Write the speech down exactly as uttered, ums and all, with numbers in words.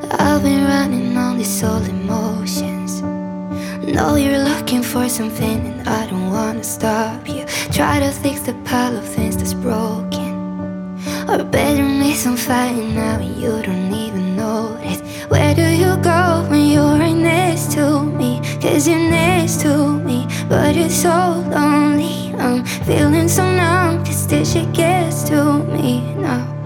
I've been running on these old emotions. Know you're looking for something and I don't wanna stop you. Try to fix the pile of things that's broken, or better make some fire now and you don't even notice. Where do you go when you're right next to me? Cause you're next to me, but it's so lonely. I'm feeling so numb, cause this shit gets to me now.